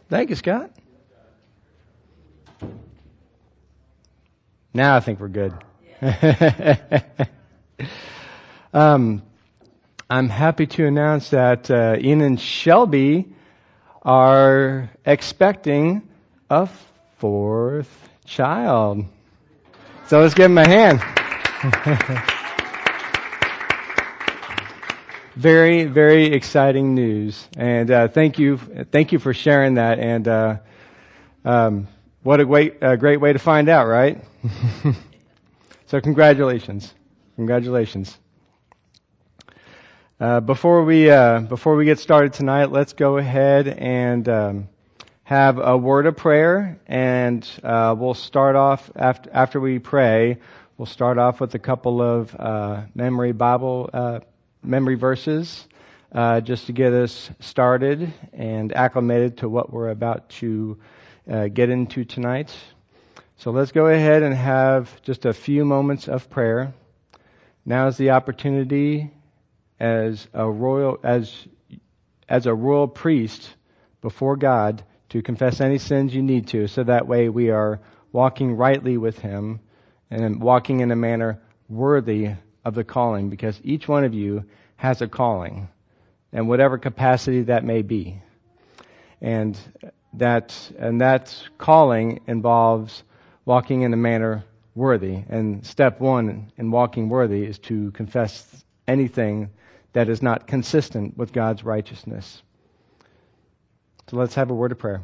Thank you, Scott. Now I think we're good. I'm happy to announce that Ian and Shelby are expecting a fourth child. So let's give them a hand. Very, very exciting news. And thank you for sharing that. And what a great way to find out, right? So congratulations. Before we get started tonight, let's go ahead and have a word of prayer, and we'll start off after we pray. We'll start off with a couple of memory verses, just to get us started and acclimated to what we're about to get into tonight. So let's go ahead and have just a few moments of prayer. Now is the opportunity as a royal priest before God to confess any sins you need to, so that way we are walking rightly with Him and walking in a manner worthy of the calling, because each one of you has a calling, and whatever capacity that may be. And that calling involves walking in a manner worthy. And step one in walking worthy is to confess anything that is not consistent with God's righteousness. So let's have a word of prayer.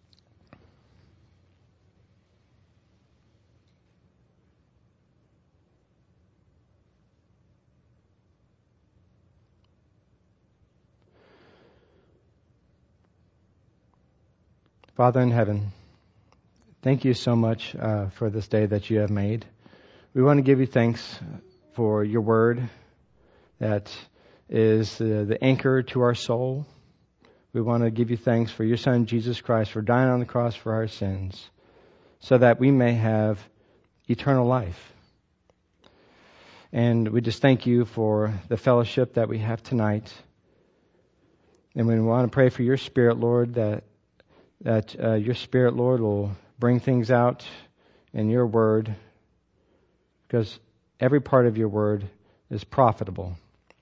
Father in heaven, thank you so much for this day that you have made. We want to give you thanks for your word that is the anchor to our soul. We want to give you thanks for your Son, Jesus Christ, for dying on the cross for our sins, so that we may have eternal life. And we just thank you for the fellowship that we have tonight. And we want to pray for your Spirit, Lord, that your Spirit, Lord, will bring things out in your word, because every part of your word is profitable.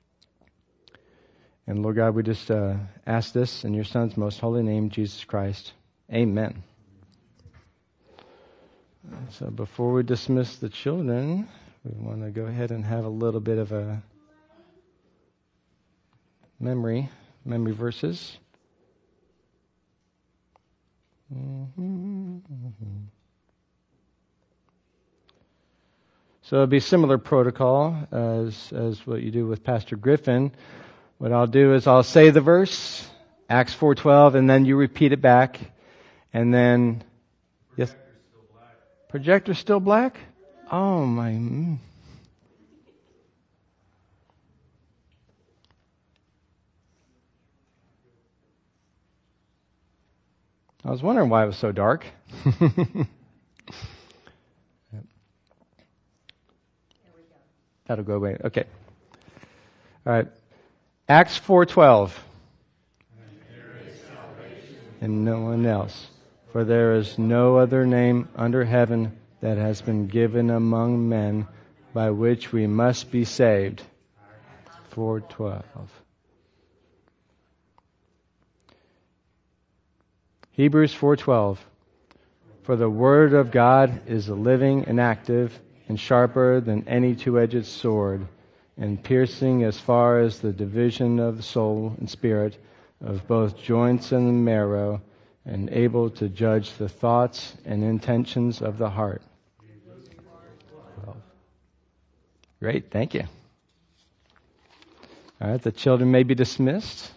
And Lord God, we just ask this in your Son's most holy name, Jesus Christ. Amen. So before we dismiss the children, we want to go ahead and have a little bit of a memory verses. So it'll be similar protocol as what you do with Pastor Griffin. What I'll do is I'll say the verse, Acts 4:12, and then you repeat it back, and then yes. Projector's still black? Oh my. I was wondering why it was so dark. That'll go away. Okay. All right. Acts 4:12. And no one else. For there is no other name under heaven that has been given among men by which we must be saved. 4:12. Hebrews 4:12. For the word of God is living and active and sharper than any two-edged sword, and piercing as far as the division of the soul and spirit, of both joints and the marrow, and able to judge the thoughts and intentions of the heart. Great, thank you. All right, the children may be dismissed.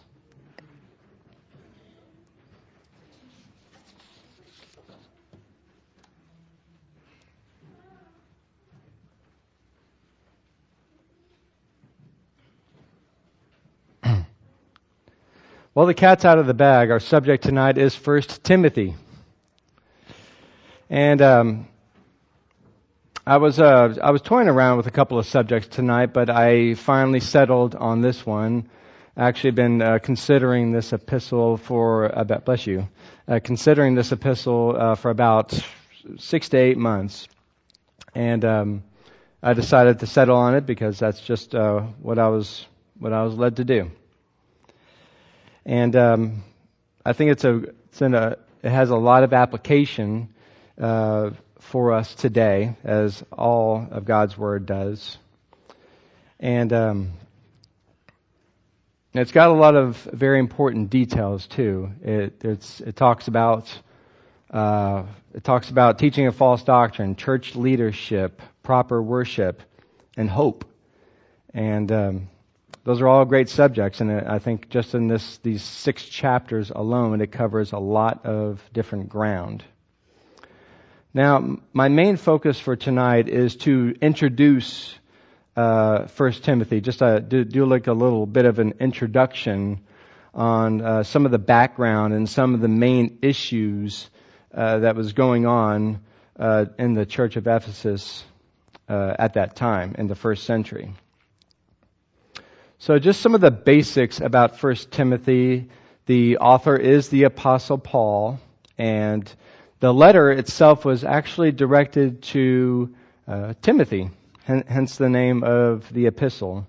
Well, the cat's out of the bag. Our subject tonight is 1 Timothy. And I was toying around with a couple of subjects tonight, but I finally settled on this one. actually been considering this epistle for about, considering this epistle for about 6 to 8 months. And I decided to settle on it because that's just what I was led to do. And I think it has a lot of application for us today, as all of God's Word does. And it's got a lot of very important details too. It talks about teaching of false doctrine, church leadership, proper worship, and hope. And those are all great subjects, and I think just in these 6 chapters alone, it covers a lot of different ground. Now, my main focus for tonight is to introduce 1 Timothy, just do like a little bit of an introduction on some of the background and some of the main issues that was going on in the church of Ephesus at that time, in the first century. So just some of the basics about 1 Timothy. The author is the Apostle Paul, and the letter itself was actually directed to Timothy, hence the name of the epistle.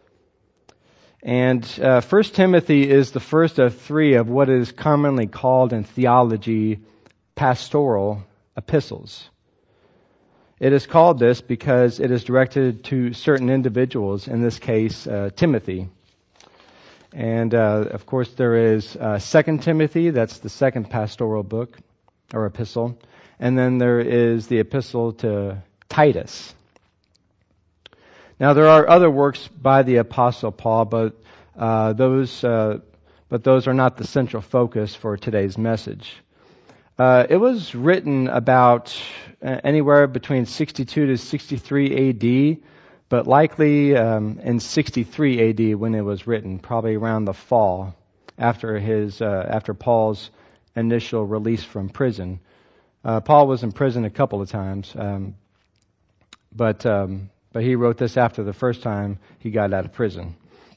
And 1 Timothy is the first of 3 of what is commonly called in theology pastoral epistles. It is called this because it is directed to certain individuals, in this case, Timothy. And, of course, there is 2 Timothy, that's the second pastoral book, or epistle. And then there is the epistle to Titus. Now, there are other works by the Apostle Paul, but those are not the central focus for today's message. It was written about anywhere between 62 to 63 AD, but likely in 63 AD when it was written, probably around the fall after Paul's initial release from prison. Paul was in prison a couple of times, but he wrote this after the first time he got out of prison.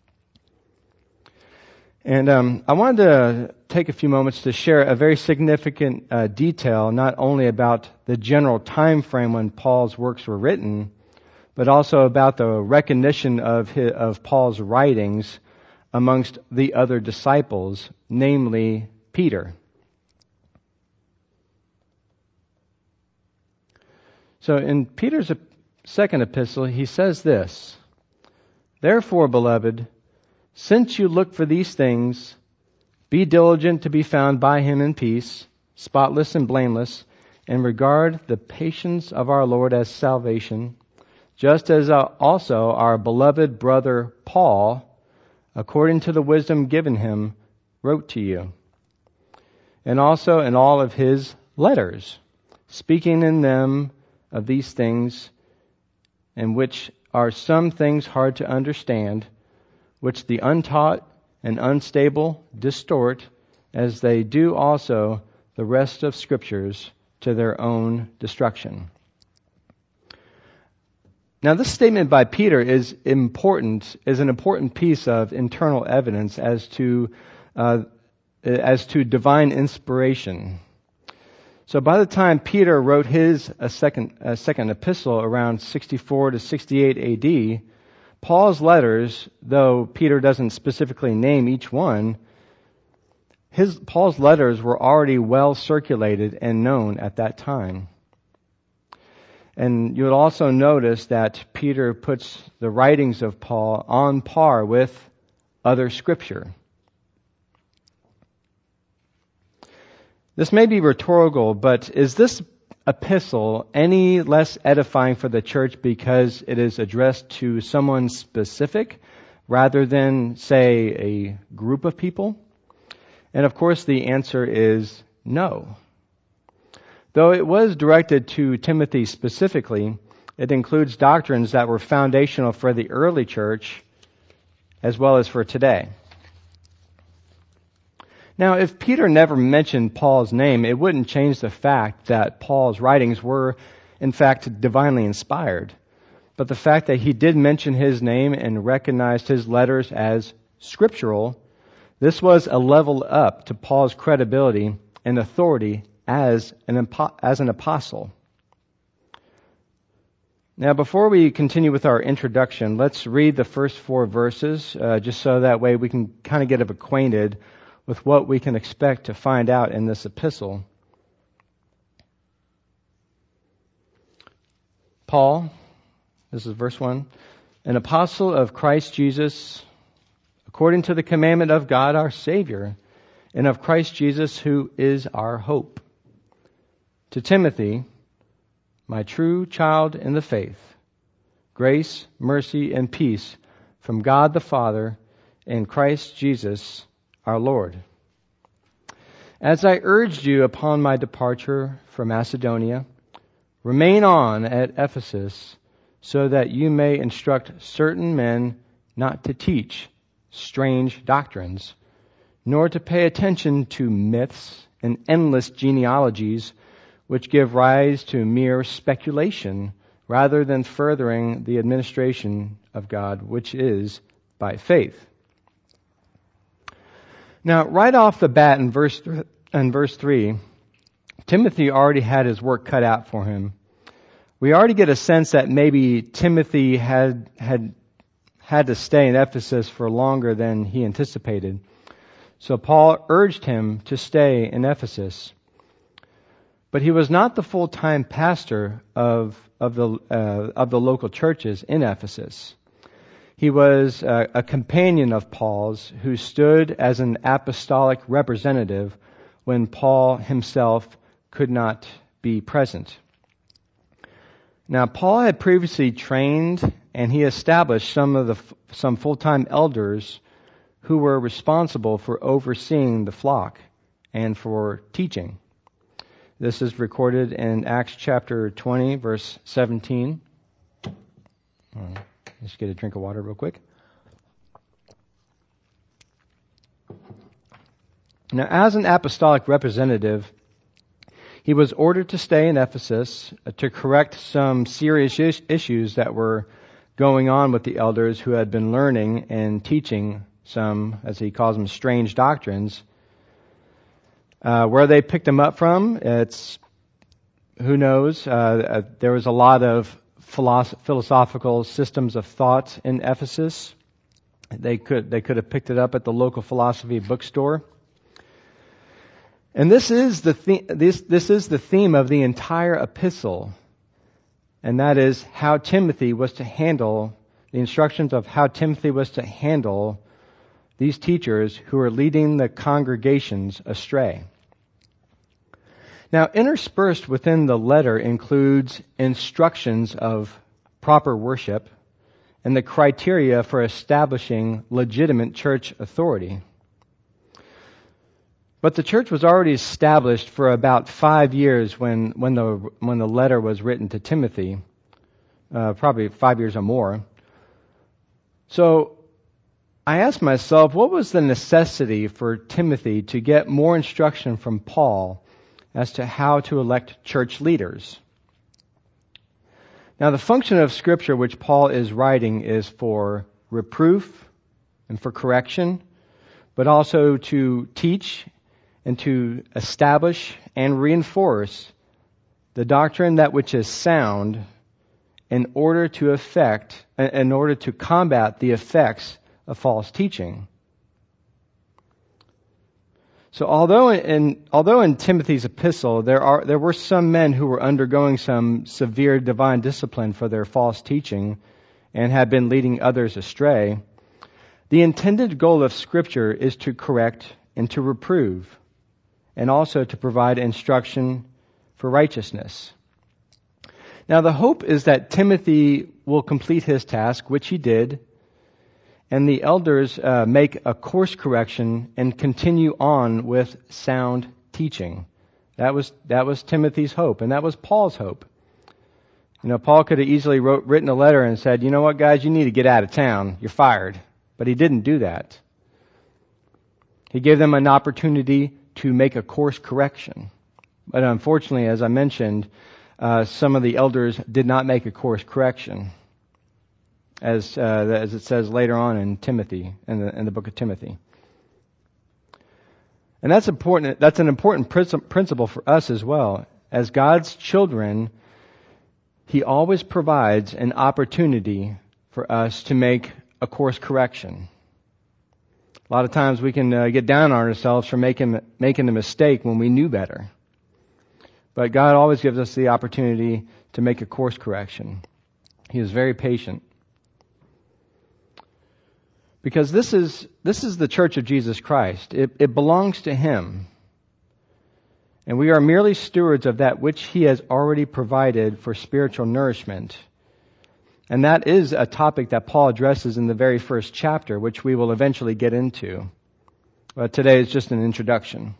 And I wanted to take a few moments to share a very significant detail, not only about the general time frame when Paul's works were written, but also about the recognition of Paul's writings amongst the other disciples, namely Peter. So in Peter's second epistle, he says this: "Therefore, beloved, since you look for these things, be diligent to be found by him in peace, spotless and blameless, and regard the patience of our Lord as salvation, just as also our beloved brother Paul, according to the wisdom given him, wrote to you. And also in all of his letters, speaking in them of these things, in which are some things hard to understand, which the untaught and unstable distort, as they do also the rest of Scriptures, to their own destruction." Now, this statement by Peter is an important piece of internal evidence as to divine inspiration. So, by the time Peter wrote his second epistle around 64 to 68 A.D., Paul's letters, though Peter doesn't specifically name each one, Paul's letters were already well circulated and known at that time. And you'll also notice that Peter puts the writings of Paul on par with other Scripture. This may be rhetorical, but is this epistle any less edifying for the church because it is addressed to someone specific rather than, say, a group of people? And of course the answer is no. Though it was directed to Timothy specifically, it includes doctrines that were foundational for the early church as well as for today. Now, if Peter never mentioned Paul's name, it wouldn't change the fact that Paul's writings were, in fact, divinely inspired. But the fact that he did mention his name and recognized his letters as scriptural, this was a level up to Paul's credibility and authority as an apostle. Now, before we continue with our introduction, let's read the first 4 verses, just so that way we can kind of get acquainted with what we can expect to find out in this epistle. Paul, this is verse 1, an apostle of Christ Jesus, according to the commandment of God our Savior, and of Christ Jesus who is our hope. To Timothy, my true child in the faith, grace, mercy, and peace from God the Father and Christ Jesus our Lord. As I urged you upon my departure from Macedonia, remain on at Ephesus, so that you may instruct certain men not to teach strange doctrines, nor to pay attention to myths and endless genealogies, which give rise to mere speculation, rather than furthering the administration of God, which is by faith. Now, right off the bat in verse 3, Timothy already had his work cut out for him. We already get a sense that maybe Timothy had to stay in Ephesus for longer than he anticipated. So Paul urged him to stay in Ephesus. But he was not the full-time pastor of the local churches in Ephesus. He was a companion of Paul's who stood as an apostolic representative when Paul himself could not be present. Now, Paul had previously trained and he established some full-time elders who were responsible for overseeing the flock and for teaching. This is recorded in Acts chapter 20, verse 17. Let's get a drink of water real quick. Now, as an apostolic representative, he was ordered to stay in Ephesus to correct some serious issues that were going on with the elders who had been learning and teaching some, as he calls them, strange doctrines. Where they picked them up from, it's who knows. There was a lot of philosophical systems of thought in Ephesus. They could have picked it up at the local philosophy bookstore. And this is the theme of the entire epistle, and that is how Timothy was to handle the instructions of how Timothy was to handle these teachers who are leading the congregations astray. Now, interspersed within the letter includes instructions of proper worship and the criteria for establishing legitimate church authority. But the church was already established for about 5 years when the letter was written to Timothy, probably 5 years or more. So I asked myself, what was the necessity for Timothy to get more instruction from Paul as to how to elect church leaders? Now, the function of Scripture which Paul is writing is for reproof and for correction, but also to teach and to establish and reinforce the doctrine that which is sound in order to combat the effects of false teaching. So although in Timothy's epistle there were some men who were undergoing some severe divine discipline for their false teaching and had been leading others astray, the intended goal of Scripture is to correct and to reprove, and also to provide instruction for righteousness. Now the hope is that Timothy will complete his task, which he did, and the elders make a course correction and continue on with sound teaching. That was Timothy's hope, and that was Paul's hope. You know, Paul could have easily written a letter and said, you know what, guys, you need to get out of town. You're fired. But he didn't do that. He gave them an opportunity to make a course correction. But unfortunately, as I mentioned, some of the elders did not make a course correction. as it says later on in Timothy, in the book of Timothy. And that's important. That's an important principle for us as well. As God's children, He always provides an opportunity for us to make a course correction. A lot of times we can get down on ourselves for making a mistake when we knew better. But God always gives us the opportunity to make a course correction. He is very patient. Because this is the church of Jesus Christ. It belongs to Him. And we are merely stewards of that which He has already provided for spiritual nourishment. And that is a topic that Paul addresses in the very first chapter, which we will eventually get into. But today is just an introduction.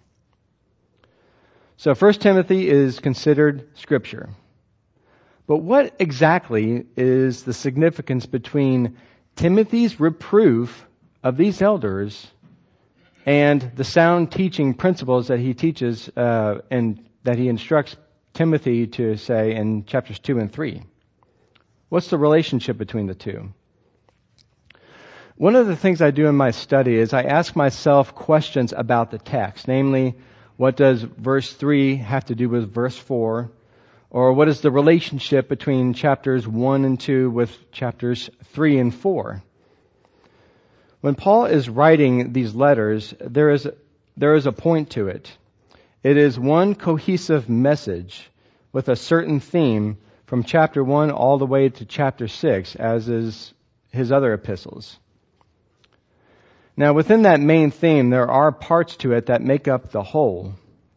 So 1 Timothy is considered Scripture. But what exactly is the significance between Timothy's reproof of these elders and the sound teaching principles that he teaches and that he instructs Timothy to say in chapters 2 and 3? What's the relationship between the two? One of the things I do in my study is I ask myself questions about the text. Namely, what does verse 3 have to do with verse 4? Or what is the relationship between chapters 1 and 2 with chapters 3 and 4? When Paul is writing these letters, there is a point to it. It is one cohesive message with a certain theme from chapter 1 all the way to chapter 6, as is his other epistles. Now, within that main theme, there are parts to it that make up the whole.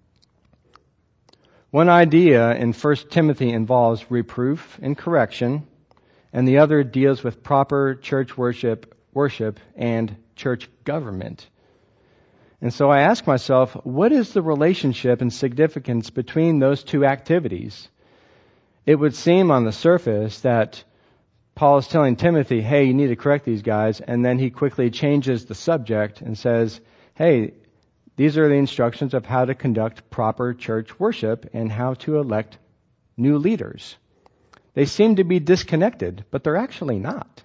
One idea in 1 Timothy involves reproof and correction, and the other deals with proper church worship and church government. And so I ask myself, what is the relationship and significance between those two activities? It would seem on the surface that Paul is telling Timothy, hey, you need to correct these guys, and then he quickly changes the subject and says, hey, these are the instructions of how to conduct proper church worship and how to elect new leaders. They seem to be disconnected, but they're actually not.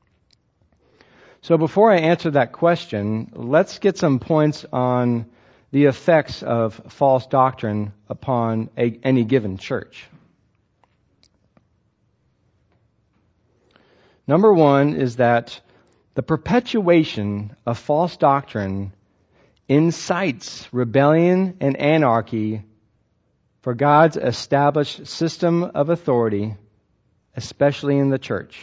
So before I answer that question, let's get some points on the effects of false doctrine upon any given church. Number one is that the perpetuation of false doctrine incites rebellion and anarchy for God's established system of authority, especially in the church.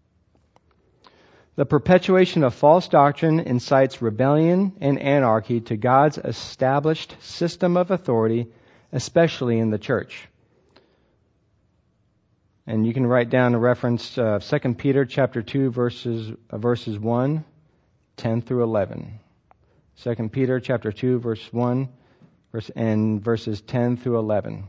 The perpetuation of false doctrine incites rebellion and anarchy to God's established system of authority, especially in the church. And you can write down a reference, 2 Peter chapter 2, verses 1, 10 through 11. 2 Peter chapter 2, verse 1, and verses 10 through 11.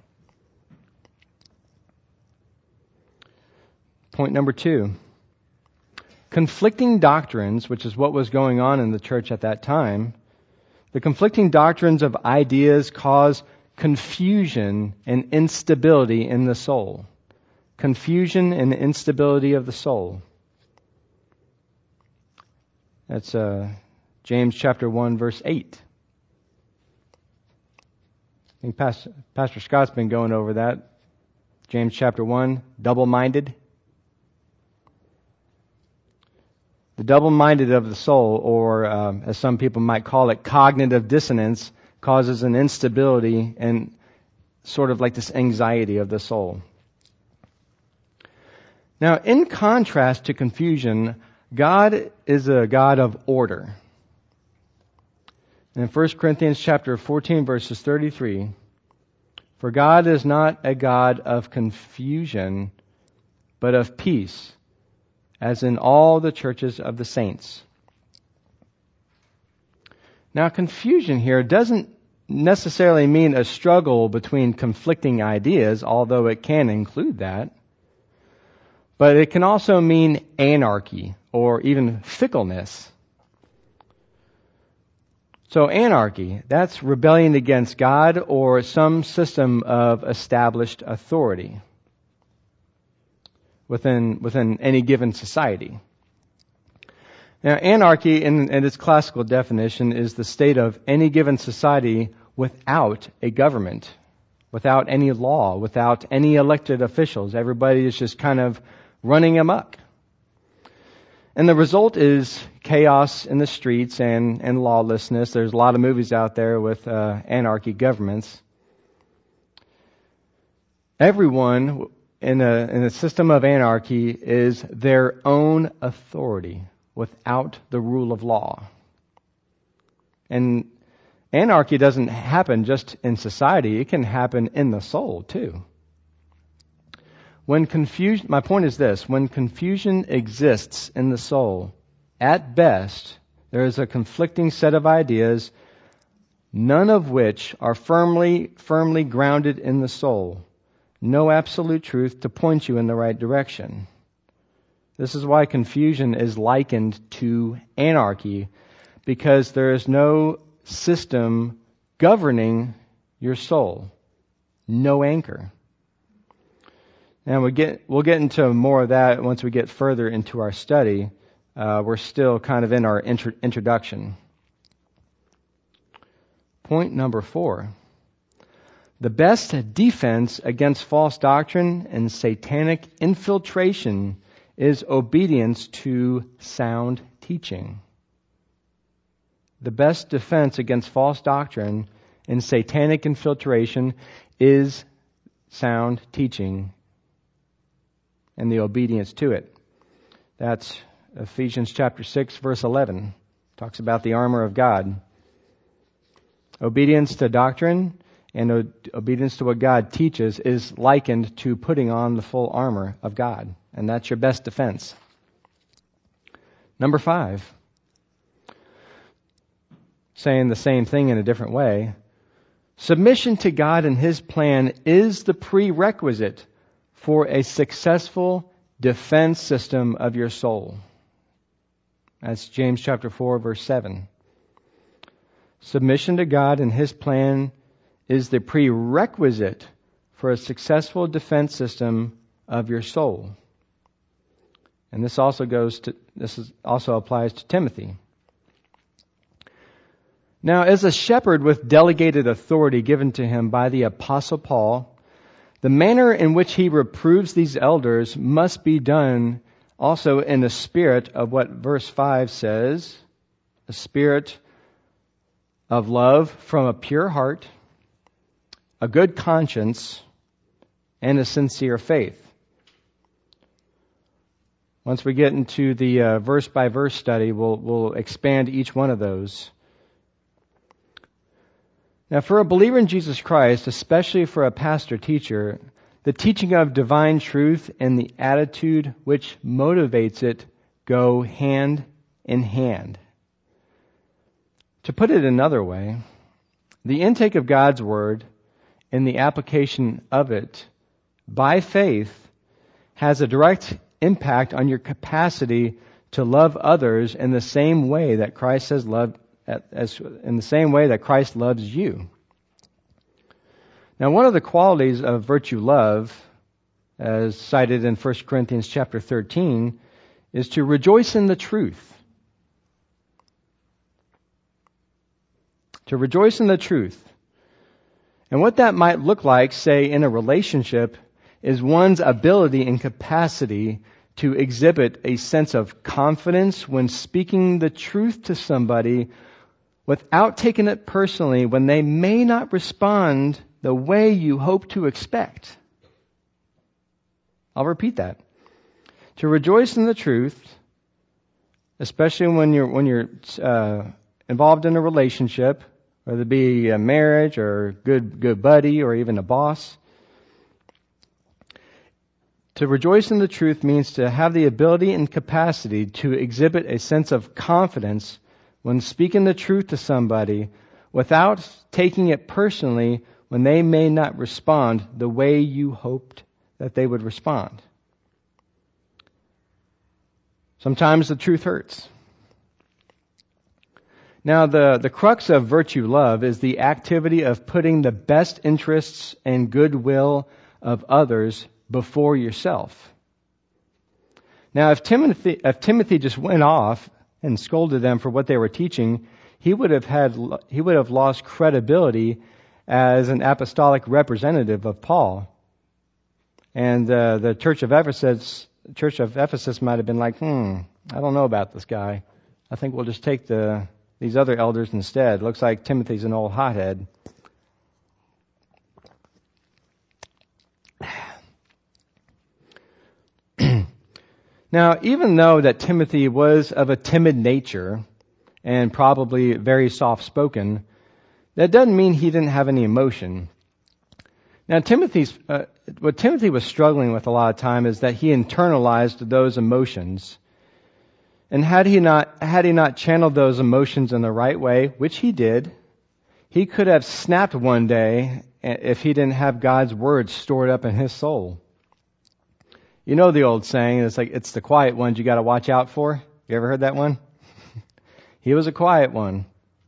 Point number 2. Conflicting doctrines, which is what was going on in the church at that time, the conflicting doctrines of ideas cause confusion and instability in the soul. Confusion and instability of the soul. That's James chapter 1, verse 8. I think Pastor Scott's been going over that. James chapter 1, double-minded. The double-minded of the soul, or as some people might call it, cognitive dissonance, causes an instability and sort of like this anxiety of the soul. Now, in contrast to confusion, God is a God of order. In 1 Corinthians chapter 14, verses 33, for God is not a God of confusion, but of peace, as in all the churches of the saints. Now, confusion here doesn't necessarily mean a struggle between conflicting ideas, although it can include that. But it can also mean anarchy or even fickleness. So anarchy, that's rebellion against God or some system of established authority within any given society. Now, anarchy in its classical definition is the state of any given society without a government, without any law, without any elected officials. Everybody is just kind of running amok. And the result is chaos in the streets and lawlessness. There's a lot of movies out there with anarchy governments. Everyone in a system of anarchy is their own authority without the rule of law. And anarchy doesn't happen just in society. It can happen in the soul too. My point is this: when confusion exists in the soul, at best, there is a conflicting set of ideas, none of which are firmly grounded in the soul. No absolute truth to point you in the right direction. This is why confusion is likened to anarchy, because there is no system governing your soul. No anchor. And we'll get into more of that once we get further into our study. We're still kind of in our introduction. Point number 4. The best defense against false doctrine and satanic infiltration is obedience to sound teaching. The best defense against false doctrine and satanic infiltration is sound teaching and the obedience to it. That's Ephesians chapter 6, verse 11. Talks about the armor of God. Obedience to doctrine and obedience to what God teaches is likened to putting on the full armor of God. And that's your best defense. Number 5. Saying the same thing in a different way. Submission to God and His plan is the prerequisite for a successful defense system of your soul. That's James chapter 4, verse 7. Submission to God and His plan is the prerequisite for a successful defense system of your soul. And this also applies to Timothy. Now, as a shepherd with delegated authority given to him by the Apostle Paul, the manner in which he reproves these elders must be done also in the spirit of what verse 5 says, a spirit of love from a pure heart, a good conscience, and a sincere faith. Once we get into the verse-by-verse study, we'll expand each one of those. Now, for a believer in Jesus Christ, especially for a pastor-teacher, the teaching of divine truth and the attitude which motivates it go hand in hand. To put it another way, the intake of God's Word and the application of it by faith has a direct impact on your capacity to love others in the same way that Christ has loved, in the same way that Christ loves you. Now, one of the qualities of virtue love, as cited in 1 Corinthians chapter 13, is to rejoice in the truth. To rejoice in the truth. And what that might look like, say, in a relationship, is one's ability and capacity to exhibit a sense of confidence when speaking the truth to somebody without taking it personally when they may not respond the way you hope to expect. I'll repeat that. To rejoice in the truth, especially when you're involved in a relationship, whether it be a marriage or good buddy or even a boss. To rejoice in the truth means to have the ability and capacity to exhibit a sense of confidence when speaking the truth to somebody without taking it personally when they may not respond the way you hoped that they would respond. Sometimes the truth hurts. Now, the crux of virtue love is the activity of putting the best interests and goodwill of others before yourself. Now, if Timothy just went off and scolded them for what they were teaching, he would have lost credibility as an apostolic representative of Paul. And the church of Ephesus might have been like, I don't know about this guy. I think we'll just take these other elders instead. Looks like Timothy's an old hothead. Now, even though that Timothy was of a timid nature and probably very soft-spoken, that doesn't mean he didn't have any emotion. Now, what Timothy was struggling with a lot of time is that he internalized those emotions. And had he not channeled those emotions in the right way, which he did, he could have snapped one day if he didn't have God's word stored up in his soul. You know the old saying, it's the quiet ones you got to watch out for. You ever heard that one? He was a quiet one.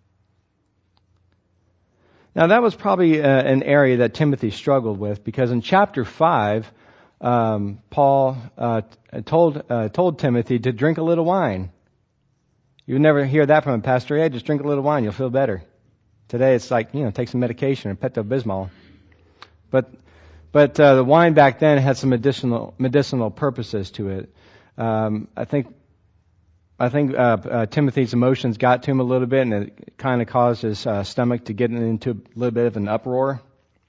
Now that was probably an area that Timothy struggled with, because in chapter 5, Paul told Timothy to drink a little wine. You would never hear that from a pastor. Hey, just drink a little wine, you'll feel better. Today it's like, take some medication or Pepto-Bismol. But the wine back then had some medicinal purposes to it. I think Timothy's emotions got to him a little bit, and it kind of caused his stomach to get into a little bit of an uproar.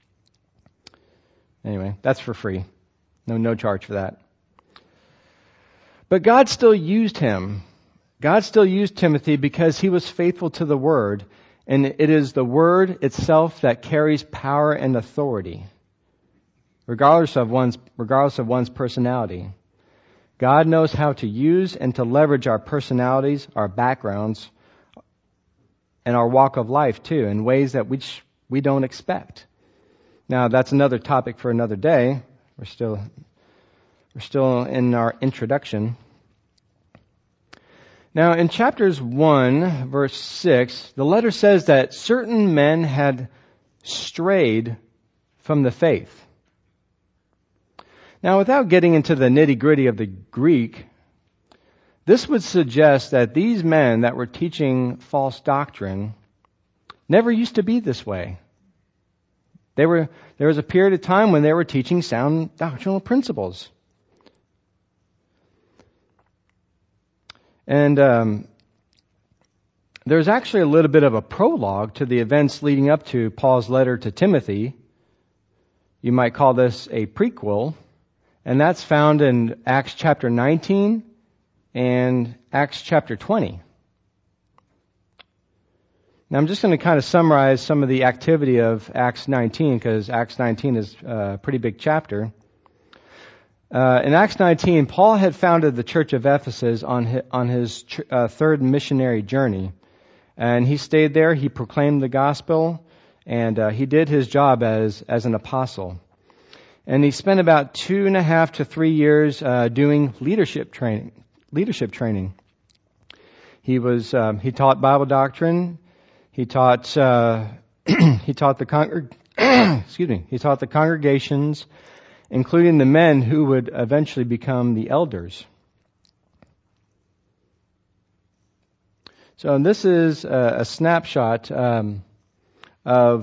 Anyway, that's for free. No charge for that. But God still used him. God still used Timothy because he was faithful to the Word, and it is the Word itself that carries power and authority, regardless of one's personality. God knows how to use and to leverage our personalities, our backgrounds, and our walk of life too, in ways that which we don't expect. Now, that's another topic for another day. We're still in our introduction. Now, in chapters 1, verse 6, the letter says that certain men had strayed from the faith. Now, without getting into the nitty-gritty of the Greek, this would suggest that these men that were teaching false doctrine never used to be this way. There was a period of time when they were teaching sound doctrinal principles. And there's actually a little bit of a prologue to the events leading up to Paul's letter to Timothy. You might call this a prequel. And that's found in Acts chapter 19 and Acts chapter 20. Now I'm just going to kind of summarize some of the activity of Acts 19, because Acts 19 is a pretty big chapter. In Acts 19, Paul had founded the church of Ephesus on his third missionary journey. And he stayed there, he proclaimed the gospel, and he did his job as an apostle. And he spent about 2.5 to 3 years doing leadership training. He taught Bible doctrine. He taught the congregations, including the men who would eventually become the elders. So this is a snapshot of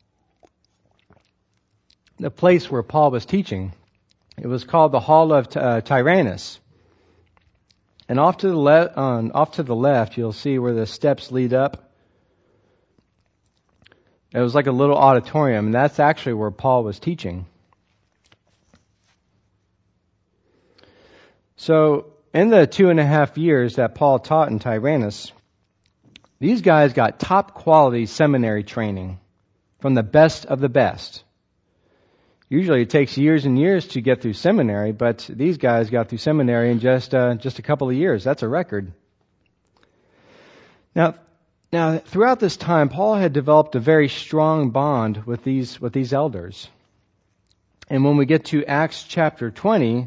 the place where Paul was teaching. It was called the Hall of Tyrannus. And off to the left, you'll see where the steps lead up. It was like a little auditorium, and that's actually where Paul was teaching. So, in the 2.5 years that Paul taught in Tyrannus, these guys got top quality seminary training from the best of the best. Usually it takes years and years to get through seminary, but these guys got through seminary in just a couple of years. That's a record. Now, throughout this time, Paul had developed a very strong bond with these elders. And when we get to Acts chapter 20,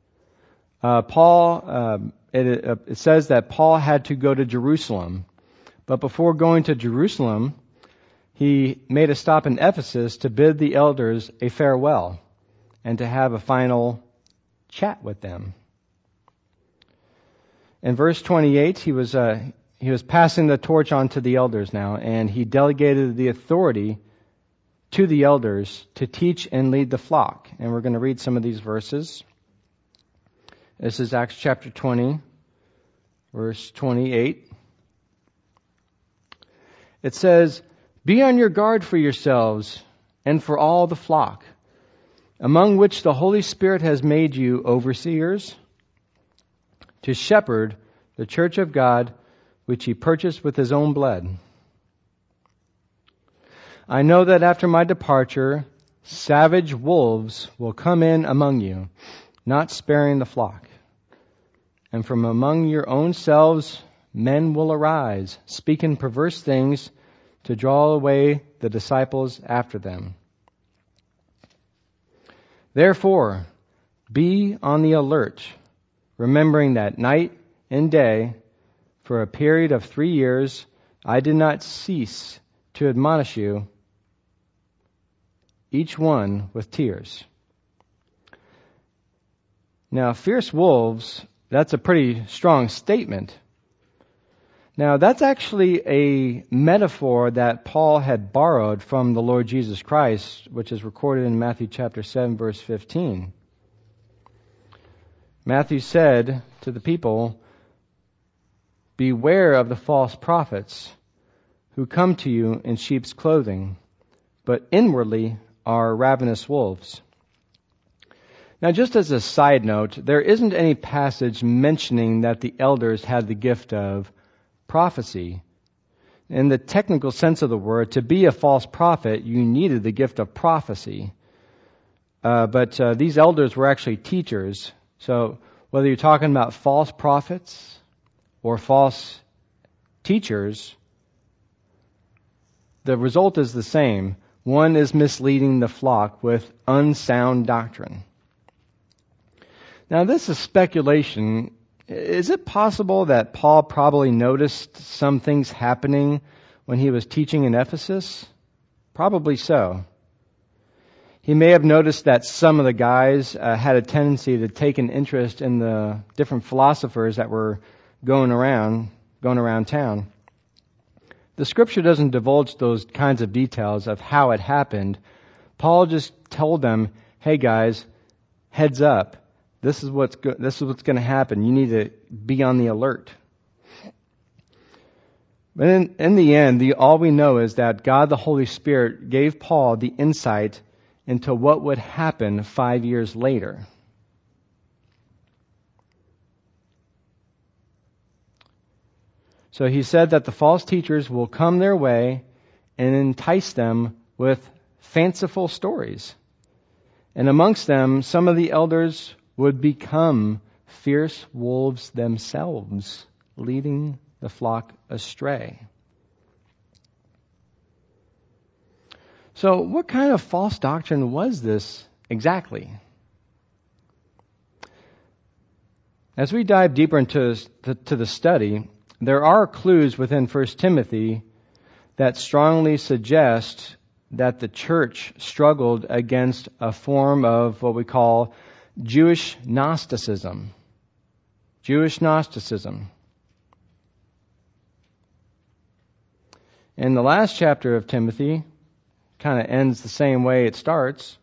it says that Paul had to go to Jerusalem. But before going to Jerusalem, he made a stop in Ephesus to bid the elders a farewell and to have a final chat with them. In verse 28, he was passing the torch on to the elders now, and he delegated the authority to the elders to teach and lead the flock. And we're going to read some of these verses. This is Acts chapter 20, verse 28. It says, "Be on your guard for yourselves and for all the flock, among which the Holy Spirit has made you overseers, to shepherd the church of God, which he purchased with his own blood. I know that after my departure, savage wolves will come in among you, not sparing the flock. And from among your own selves men will arise, speaking perverse things to draw away the disciples after them. Therefore, be on the alert, remembering that night and day, for a period of 3 years, I did not cease to admonish you, each one with tears." Now, fierce wolves, that's a pretty strong statement. Now, that's actually a metaphor that Paul had borrowed from the Lord Jesus Christ, which is recorded in Matthew chapter 7, verse 15. Matthew said to the people, "Beware of the false prophets who come to you in sheep's clothing, but inwardly are ravenous wolves." Now, just as a side note, there isn't any passage mentioning that the elders had the gift of prophecy. In the technical sense of the word, to be a false prophet, you needed the gift of prophecy. But these elders were actually teachers. So whether you're talking about false prophets or false teachers, the result is the same. One is misleading the flock with unsound doctrine. Now, this is speculation. Is it possible that Paul probably noticed some things happening when he was teaching in Ephesus? Probably so. He may have noticed that some of the guys had a tendency to take an interest in the different philosophers that were going around town. The scripture doesn't divulge those kinds of details of how it happened. Paul just told them, "Hey guys, heads up. This is what's going to happen. You need to be on the alert." But in the end, all we know is that God the Holy Spirit gave Paul the insight into what would happen 5 years later. So he said that the false teachers will come their way and entice them with fanciful stories. And amongst them, some of the elders would become fierce wolves themselves, leading the flock astray. So what kind of false doctrine was this exactly? As we dive deeper into the study, there are clues within 1 Timothy that strongly suggest that the church struggled against a form of what we call Jewish Gnosticism. Jewish Gnosticism. And the last chapter of Timothy kind of ends the same way it starts.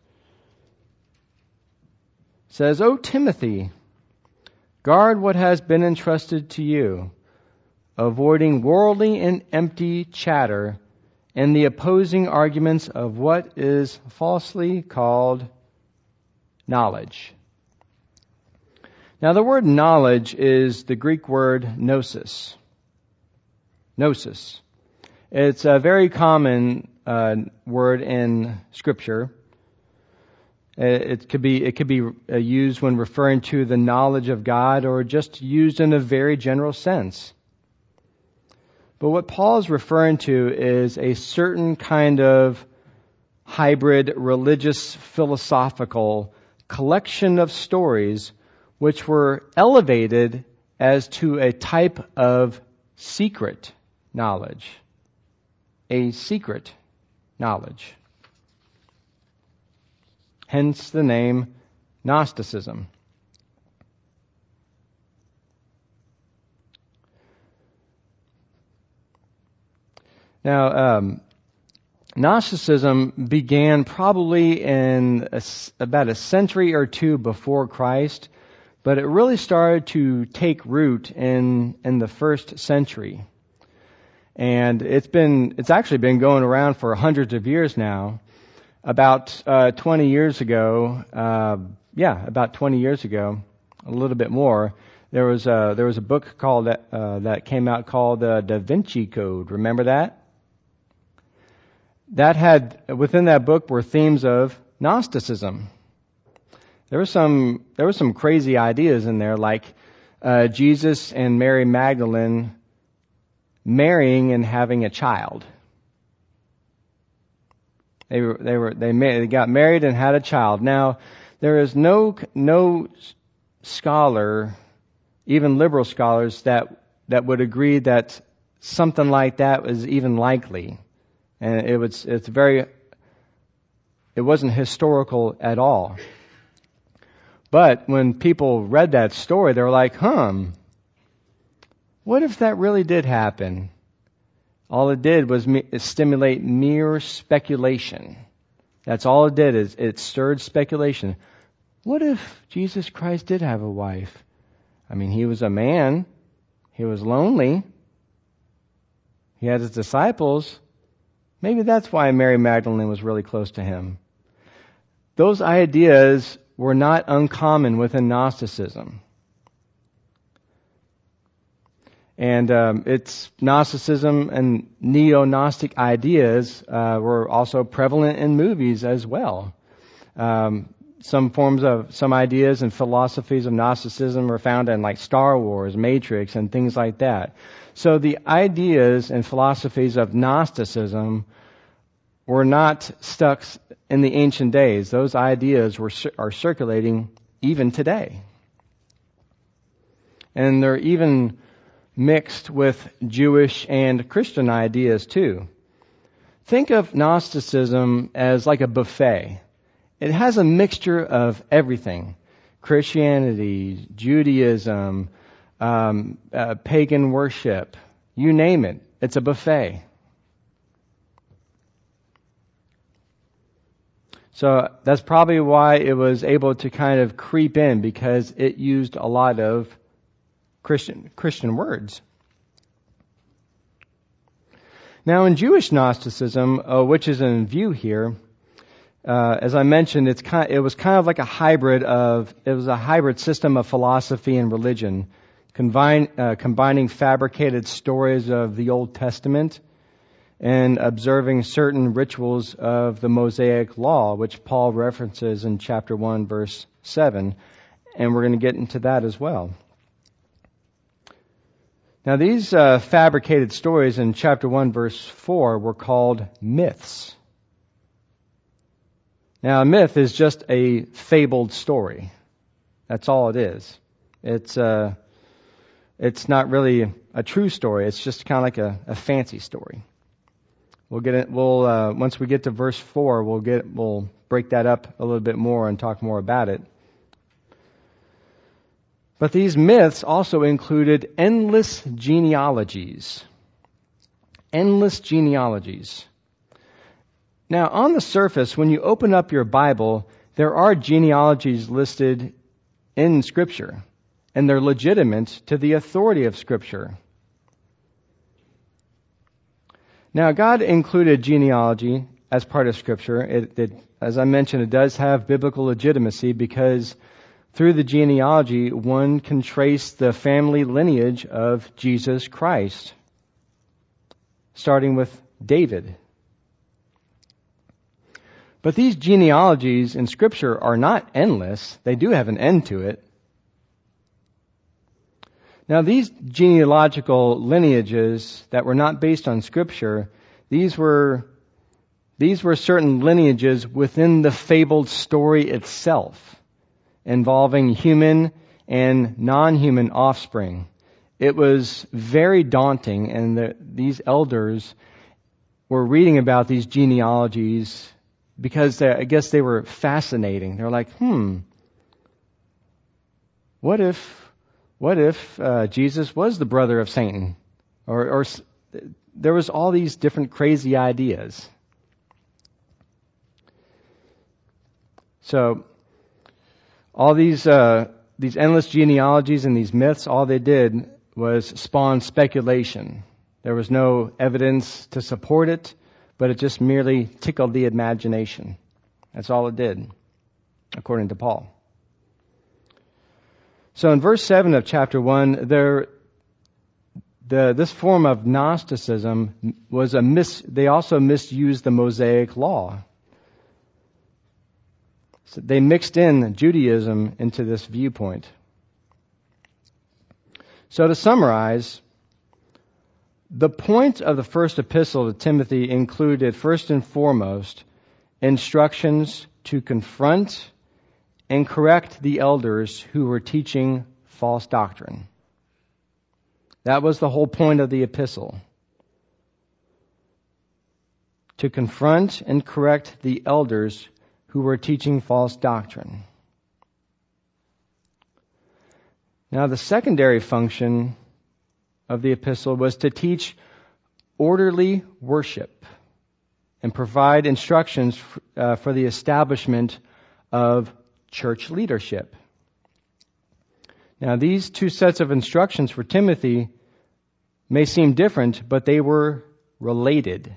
It says, "O Timothy, guard what has been entrusted to you, avoiding worldly and empty chatter and the opposing arguments of what is falsely called knowledge." Now, the word knowledge is the Greek word gnosis. Gnosis. It's a very common word in Scripture. It could be used when referring to the knowledge of God, or just used in a very general sense. But what Paul is referring to is a certain kind of hybrid religious philosophical collection of stories which were elevated as to a type of secret knowledge. A secret knowledge. Hence the name Gnosticism. Now, Gnosticism began probably in about a century or two before Christ, but it really started to take root in the first century. And it's actually been going around for hundreds of years now. About 20 years ago, about 20 years ago, a little bit more, there was a book called that came out called Da Vinci Code. Remember that? That had within that book were themes of Gnosticism. There were some crazy ideas in there, like Jesus and Mary Magdalene marrying and having a child. They got married and had a child. Now, there is no scholar, even liberal scholars, that would agree that something like that was even likely. And it wasn't historical at all. But when people read that story, they were like, what if that really did happen? All it did was stimulate mere speculation. That's all it did, is it stirred speculation. What if Jesus Christ did have a wife? I mean, he was a man. He was lonely. He had his disciples. Maybe that's why Mary Magdalene was really close to him. Those ideas were not uncommon within Gnosticism. And it's Gnosticism and neo-Gnostic ideas were also prevalent in movies as well. Some ideas and philosophies of Gnosticism were found in like Star Wars, Matrix, and things like that. So the ideas and philosophies of Gnosticism were not stuck in the ancient days. Those ideas are circulating even today. And they're even mixed with Jewish and Christian ideas too. Think of Gnosticism as like a buffet. It has a mixture of everything. Christianity, Judaism, pagan worship, you name it. It's a buffet. So that's probably why it was able to kind of creep in, because it used a lot of Christian words. Now in Jewish Gnosticism, which is in view here, as I mentioned, it was kind of like a hybrid system of philosophy and religion, combining fabricated stories of the Old Testament and observing certain rituals of the Mosaic Law, which Paul references in chapter 1, verse 7, and we're going to get into that as well. Now these fabricated stories in chapter 1, verse 4 were called myths. Now a myth is just a fabled story. That's all it is. It's not really a true story. It's just kind of like a fancy story. Once we get to verse 4, we'll break that up a little bit more and talk more about it. But these myths also included endless genealogies. Endless genealogies. Now, on the surface, when you open up your Bible, there are genealogies listed in Scripture, and they're legitimate to the authority of Scripture. Now, God included genealogy as part of Scripture. As I mentioned, it does have biblical legitimacy because through the genealogy, one can trace the family lineage of Jesus Christ, starting with David. But these genealogies in Scripture are not endless. They do have an end to it. Now, these genealogical lineages that were not based on Scripture, these were certain lineages within the fabled story itself, involving human and non-human offspring. It was very daunting, and these elders were reading about these genealogies because I guess they were fascinating. They're like, what if Jesus was the brother of Satan? Or there was all these different crazy ideas. So all these endless genealogies and these myths, all they did was spawn speculation. There was no evidence to support it, but it just merely tickled the imagination. That's all it did, according to Paul. So in verse 7 of chapter 1, this form of Gnosticism was they also misused the Mosaic law. So they mixed in Judaism into this viewpoint. So to summarize, the point of the first epistle to Timothy included, first and foremost, instructions to confront and correct the elders who were teaching false doctrine. That was the whole point of the epistle. To confront and correct the elders who were teaching false doctrine. Now, the secondary function of the epistle was to teach orderly worship and provide instructions for the establishment of church leadership. Now, these two sets of instructions for Timothy may seem different, but they were related.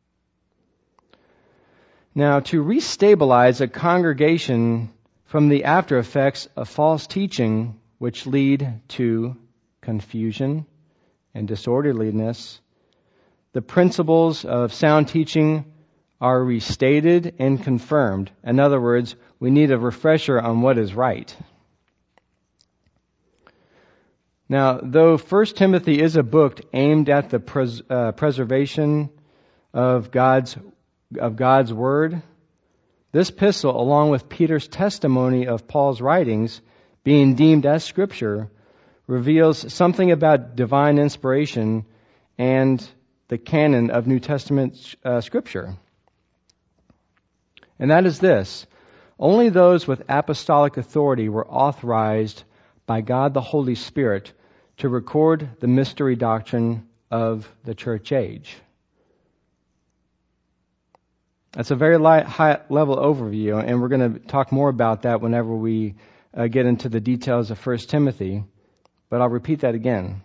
Now, to restabilize a congregation from the after effects of false teaching, which lead to confusion and disorderliness, the principles of sound teaching are restated and confirmed. In other words, we need a refresher on what is right. Now, though 1 Timothy is a book aimed at the preservation of God's Word, this epistle, along with Peter's testimony of Paul's writings being deemed as Scripture, reveals something about divine inspiration and the canon of New Testament Scripture. And that is this: only those with apostolic authority were authorized by God the Holy Spirit to record the mystery doctrine of the church age. That's a very high-level overview, and we're going to talk more about that whenever we get into the details of 1 Timothy, but I'll repeat that again.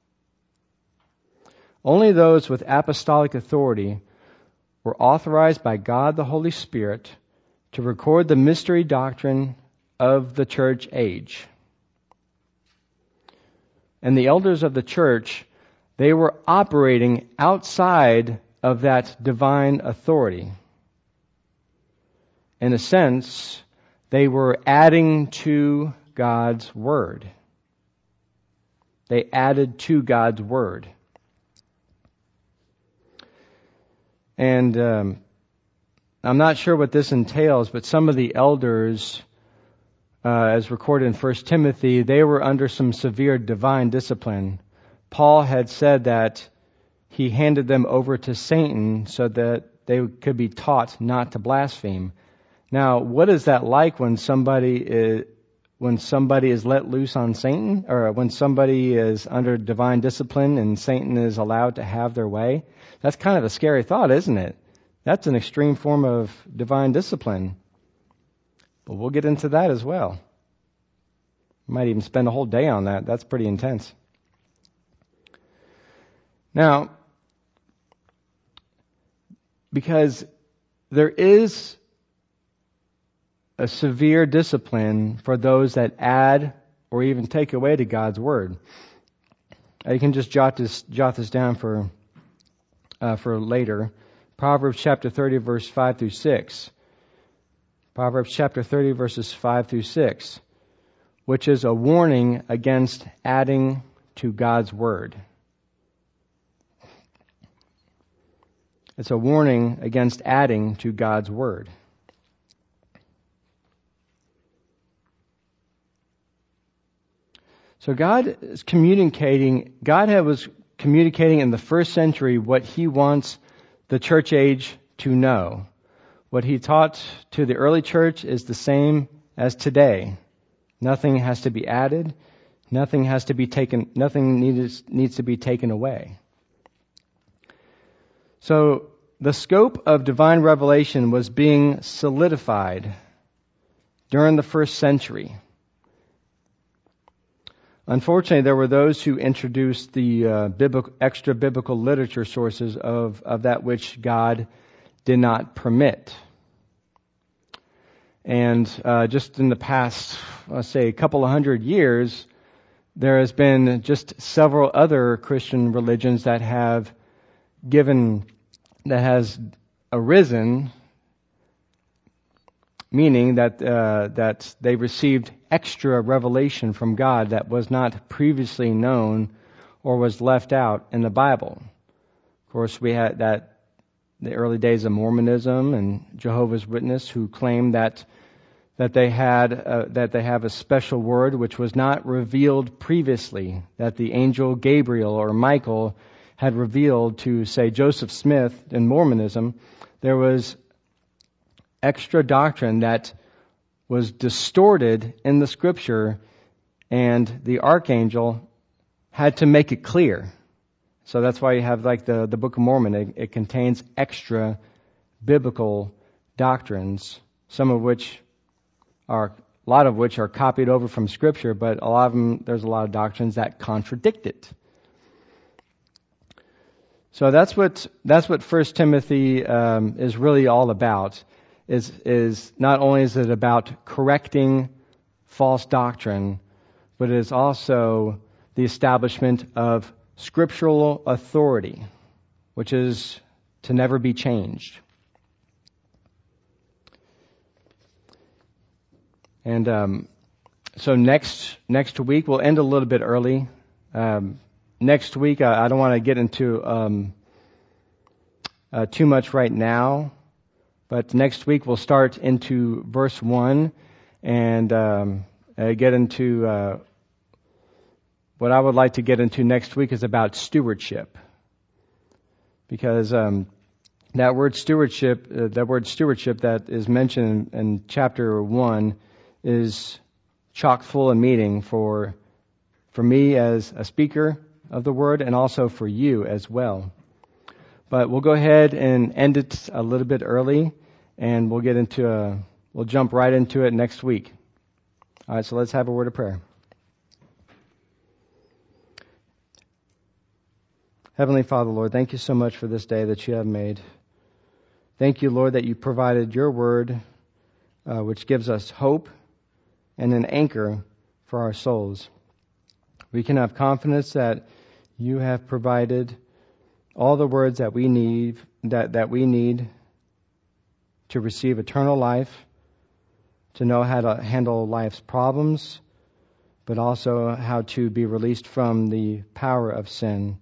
Only those with apostolic authority were authorized by God the Holy Spirit to record the mystery doctrine of the church age. And the elders of the church, they were operating outside of that divine authority. In a sense, they were adding to God's Word. They added to God's Word. And I'm not sure what this entails, but some of the elders, as recorded in 1 Timothy, they were under some severe divine discipline. Paul had said that he handed them over to Satan so that they could be taught not to blaspheme. Now, what is that like when somebody is let loose on Satan, or when somebody is under divine discipline and Satan is allowed to have their way? That's kind of a scary thought, isn't it? That's an extreme form of divine discipline. But we'll get into that as well. Might even spend a whole day on that. That's pretty intense. Now, because there is a severe discipline for those that add or even take away to God's Word. You can just jot this down for later. Proverbs chapter 30, verse 5 through 6. Proverbs chapter 30, verses 5 through 6, which is a warning against adding to God's Word. It's a warning against adding to God's Word. So God was communicating in the first century what He wants the church age to know. What He taught to the early church is the same as today. Nothing has to be added. Nothing needs to be taken away. So the scope of divine revelation was being solidified during the first century. Unfortunately, there were those who introduced the extra biblical literature sources of that which God did not permit. And just in the past, let's say, a couple of hundred years, there has been just several other Christian religions that has arisen, meaning that they received extra revelation from God that was not previously known or was left out in the Bible. Of course, we had the early days of Mormonism and Jehovah's Witness, who claim that they have a special word which was not revealed previously, that the angel Gabriel or Michael had revealed to, say, Joseph Smith in Mormonism. There was extra doctrine that was distorted in the Scripture, and the archangel had to make it clear. So that's why you have like the Book of Mormon. It contains extra biblical doctrines, a lot of which are copied over from Scripture, but a lot of them, there's a lot of doctrines that contradict it. So that's what 1 Timothy is really all about. Is not only is it about correcting false doctrine, but it is also the establishment of scriptural authority, which is to never be changed. And so next week, we'll end a little bit early. Next week, I don't want to get into too much right now, but next week we'll start into verse 1 and get into what I would like to get into next week is about stewardship. Because that word stewardship that is mentioned in chapter 1 is chock full of meaning for me as a speaker of the word and also for you as well. But we'll go ahead and end it a little bit early, and we'll jump right into it next week. All right, so let's have a word of prayer. Heavenly Father, Lord, thank you so much for this day that you have made. Thank you, Lord, that you provided your word, which gives us hope and an anchor for our souls. We can have confidence that you have provided all the words that we need, that we need to receive eternal life, to know how to handle life's problems, but also how to be released from the power of sin.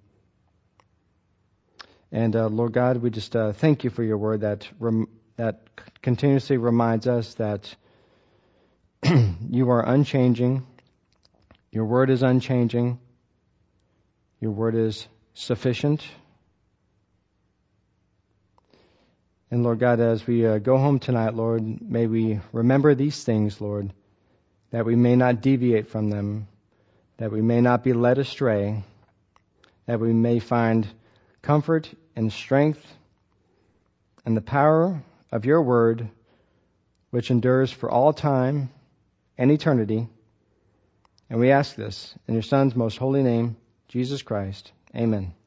And Lord God, we just thank you for your word that continuously reminds us that you are unchanging. Your word is unchanging. Your word is sufficient. And Lord God, as we go home tonight, Lord, may we remember these things, Lord, that we may not deviate from them, that we may not be led astray, that we may find comfort and strength and the power of your word, which endures for all time and eternity. And we ask this in your Son's most holy name, Jesus Christ. Amen.